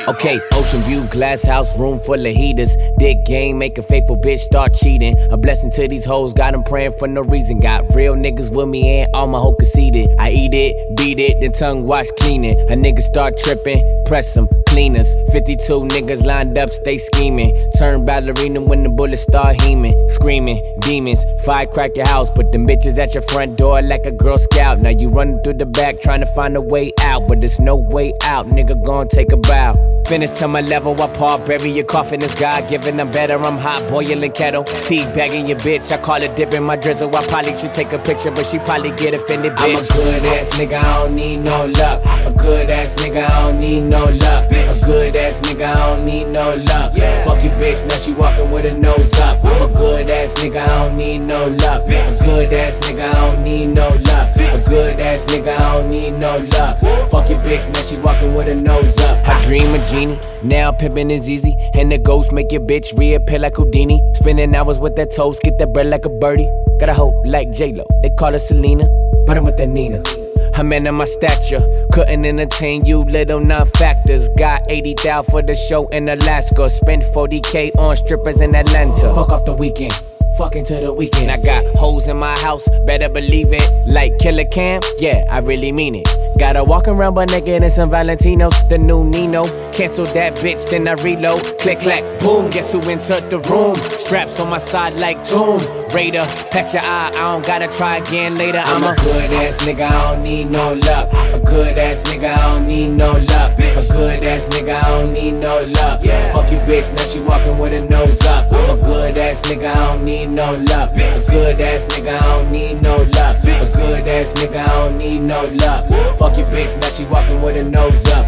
Okay, ocean view, glass house, room full of heaters. Dick game, make a faithful bitch start cheating. A blessing to these hoes, got them praying for no reason. Got real niggas with me and all my hoe conceited. I eat it, beat it, then tongue wash cleaning. A nigga start tripping, press them, cleaners. 52 niggas lined up, stay scheming. Turn ballerina when the bullets start heaming. Screaming, demons, fire crack your house. Put them bitches at your front door like a Girl Scout. Now you running through the back trying to find a way out, but there's no way out, nigga gon' take a bow. Finish to my level, I paw, bury your coffin is God-given, I'm better, I'm hot, boiling kettle. Tea bagging your bitch, I call it dipping my drizzle. I probably should take a picture, but she probably get offended, bitch. I'm a good ass nigga, I don't need no luck. A good ass nigga, I don't need no luck. A good ass nigga, I don't need no luck. Fuck your bitch, now she walking with her nose up. I'm a good ass nigga, I don't need no luck. A good ass nigga, I don't need no luck. A good ass nigga, I don't need no luck. Fuck your bitch, now she walking with her nose up. I dream a genie, now pimpin' is easy. And the ghost make your bitch reappear like Houdini. Spending hours with that toast, get that bread like a birdie. Got a hoe like J-Lo, they call her Selena, but I'm with that Nina. I'm in my stature, couldn't entertain you little non-factors. Got 80,000 for the show in Alaska. Spent 40K on strippers in Atlanta. Fuck off the weekend, fucking to the weekend. I got hoes in my house, better believe it. Like Killer Cam, yeah, I really mean it. Gotta walk around butt naked in some Valentinos. The new Nino, cancel that bitch, then I reload. Click, clack, boom, guess who entered the room? Straps on my side like Tomb Raider. Patch your eye, I don't gotta try again later. I'm a good ass nigga, I don't need no luck. A good ass nigga, I don't need no luck. A good ass nigga, I don't need no luck. Fuck your bitch, now she walking with her nose up. I'm a good ass nigga, I don't need no luck. A good ass nigga, I don't need no luck. A good ass nigga, I don't need no luck. Fuck your bitch, now she walking with her nose up.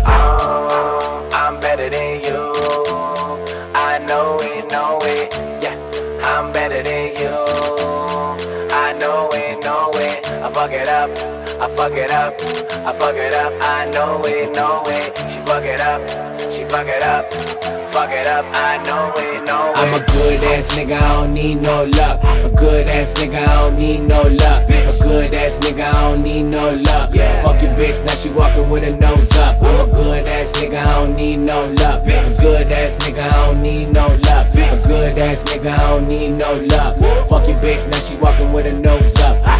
Oh, I'm better than you. I know it, yeah. I'm better than you. I know it, I fuck it up, I fuck it up, I fuck it up. I know it, she fuck it up, she fuck it up. Fuck it up, I know it, I'm a good ass nigga, I don't need no luck. A good ass nigga, I don't need no luck. A good ass nigga, I don't need no luck. Fuck your bitch, now she walking with her nose up. I'm a good ass nigga, I don't need no luck. A good ass nigga, I don't need no luck. A good ass nigga, I don't need no luck. Fuck your bitch, now she walking with her nose up.